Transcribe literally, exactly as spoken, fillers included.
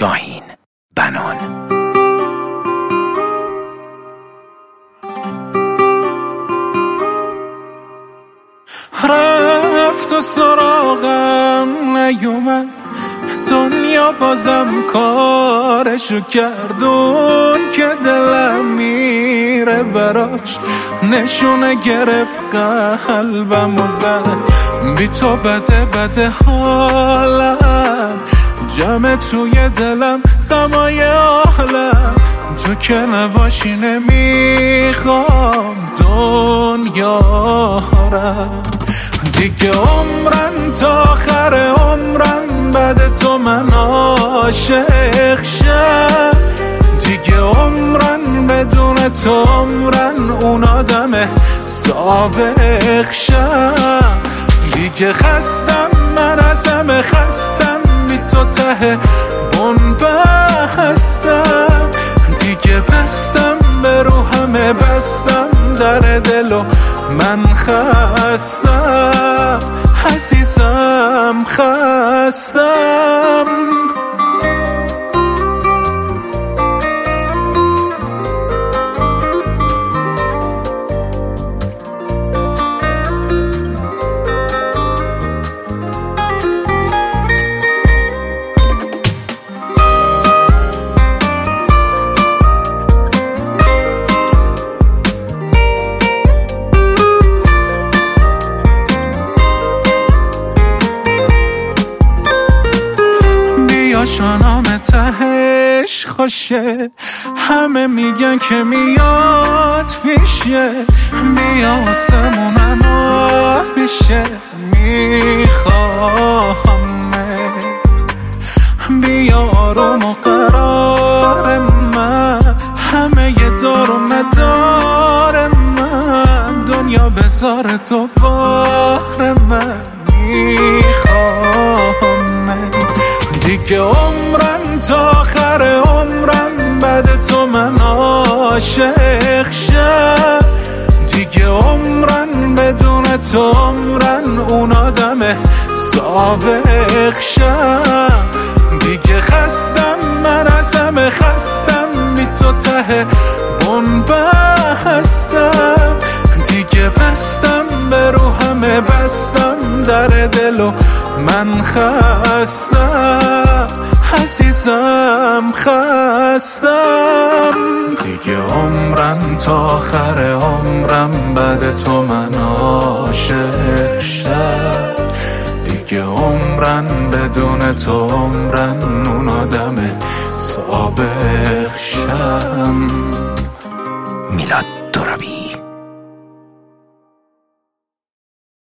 شاهین بنان. رفت و سراغم نیومد، دنیا بازم کارشو کردون که دلم میره براش، نشونه گرفت قلبم و زد، بی تو بده بده حالم، جمع توی دلم غمای عالم، تو که نباشی نمیخوام دنیا رم، دیگه عمرم تا آخر عمرم بعد تو من عاشق شم، دیگه عمرم بدون تو عمرن اون آدم سابق شم، دیگه خستم من از همه خستم، بی تو ته بن بستم، دیگه بستم به رو همه بستم در دلو من خستم، عزیزم خستم. شانام تهش خوشه، همه میگن که میاد پیشه، بیا آسمونم میشه، میخواهمت، بیا آروم و قرار من، همه یه دار و ندار من، دنیا بذار دوباره من میخواهمت، دیگه عمرم تا آخر عمرم بعد تو من عاشق شم، دیگه عمرم بدون تو عمرن اون آدم سابق شم، دیگه خستم من از همه خستم، بی تو ته بن بستم، دیگه بستم به رو همه بستم در دلو من خستم، عزیزم خستم، دیگه عمرم تا آخر عمرم بعد تو من عاشق شم، دیگه عمرم بدون تو عمرن اون آدم سابق شم. میلاد ترابی.